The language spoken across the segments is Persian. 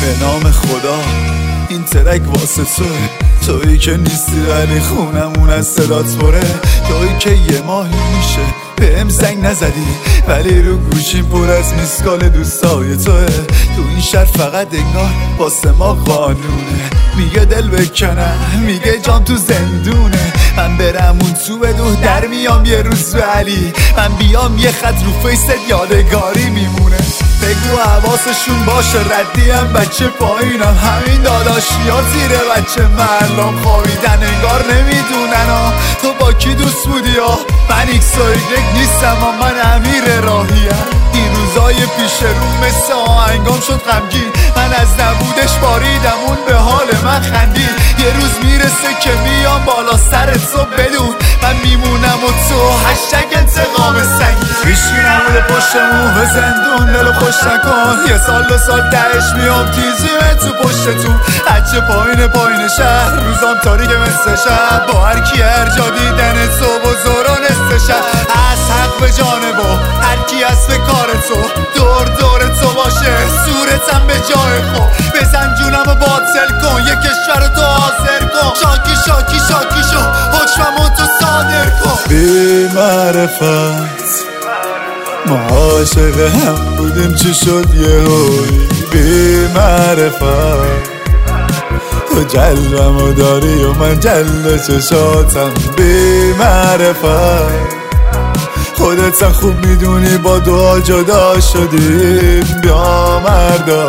به نام خدا این ترک واسه تویی که نیستی ولی خونمون از صدات پره، تویی که یه ماهی میشه بهم زنگ نزدی ولی رو گوشیم پر از میسکال دوستای توه. تو این شهر فقط انگار واسه ما قانونه، میگه دل بکنم میگه جام تو زندونه. من برم اون تو بدو در میام یه روز به علی، من بیام یه خط رو فیست یادگاری میمونه. بگو حواسشون باشه ردیم بچه پایینم، همین داداشیا زیر بچه معلم خوابیدن انگار نمیدونن تو با کی دوست بودی من ایکس و ایگرگ نیستم من امیر راهیم. این روزای پیش رو مثل آهنگام شد غمگین، من از نبودش باریدم اون به حال من خندید. یه روز میرسه که میام بالا سرت تو بدون من میمونم و تو هشتگ انتقام سنگین. هیچکی نموده پشت موه زندون دلو خوش نکن، یه سال دو سال دهش میام تیزیمه تو پشتتون. هچه پایین شهر روزام تاریک مثل شب، با هر کی هر جا دیدن صبح و زورا نصف شب. از حق به جانب و هر کی از به کار تو، دور تو باشه صورتم به جای خود. بزن جونم و باطل کن یه کشور رو تو حاضر کن، شاکی شو حکممو تو صادر کن. بی معرفت ما عاشق هم بودیم چی شد یهویی، بی معرفت تو جلومو داری و من جلو چشاتم. بی معرفت خودت خوب میدونی با دعا جدا شدیم. بیا مردا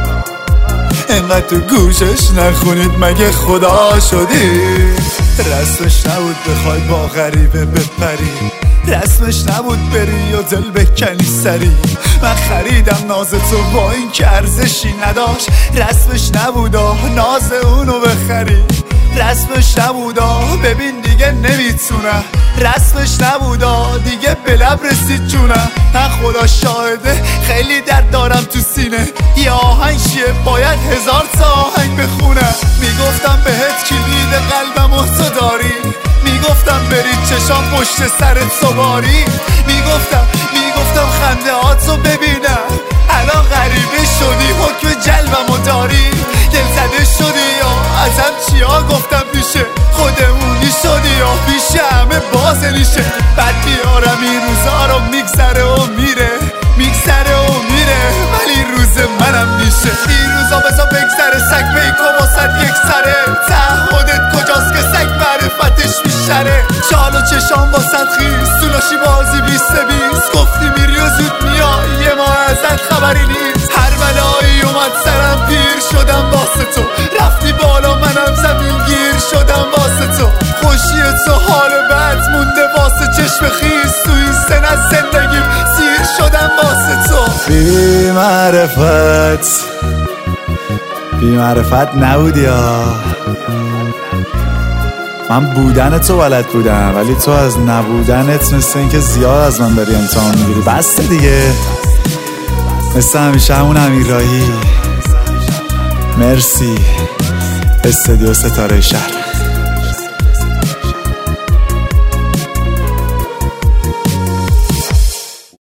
اینقدر تو گوشش نخونید مگه خدا شدیم. رسمش نبود بخوای با غریبه بپری، رسمش نبود بری و دل بکنی سری. من خریدم ناز تو با این که ارزشی نداشت، رسمش نبود ناز اونو بخری. رسمش نبود ببین دیگه نمیتونم، رسمش نبود دیگه به لب رسید جونم. من خدا شاهده خیلی درد دارم تو سینه، یه آهنگ چیه باید 1000 تا آهنگ بخونم. میگفتم بهت کلید قلبم و تو داری، میگفتم برید چشام پشت سرت سواری. میگفتم خنده هاتو ببینم، الان غریبه شدی حکم جلبمو داری. دل زده شدی یا ازم چیا گفتم پیشه خودمونی شدی یا پیش همه بازلیشه. بعد بیارم این روزا رو میگذره و میره ولی روز منم میشه. این روزا بزا بگذره سگ بیکو واسد یک سره، تعهدت کجاست که سگ معرفتش میشره. شال و چشام واسد خیز سولاشی بازی 20 گفتی میری و زود میای یه ماه ازت خبری نیست. هر بلایی اومد سرم پیر شدم واسه تو، رفتی بالا منم زمین گیر شدم واسه تو. خوشی تو حال بد مونده واسه چشم خیز، تو این سن از زندگیم سیر شدم واسه تو. بی معرفت نبودی من بودن تو بلد بودم ولی تو از نبودنت مثل این که زیاد از من داری امتحان میگیری. بسته دیگه مثل همیشه همون امیر راهی. مرسی استودیو ستاره شهر.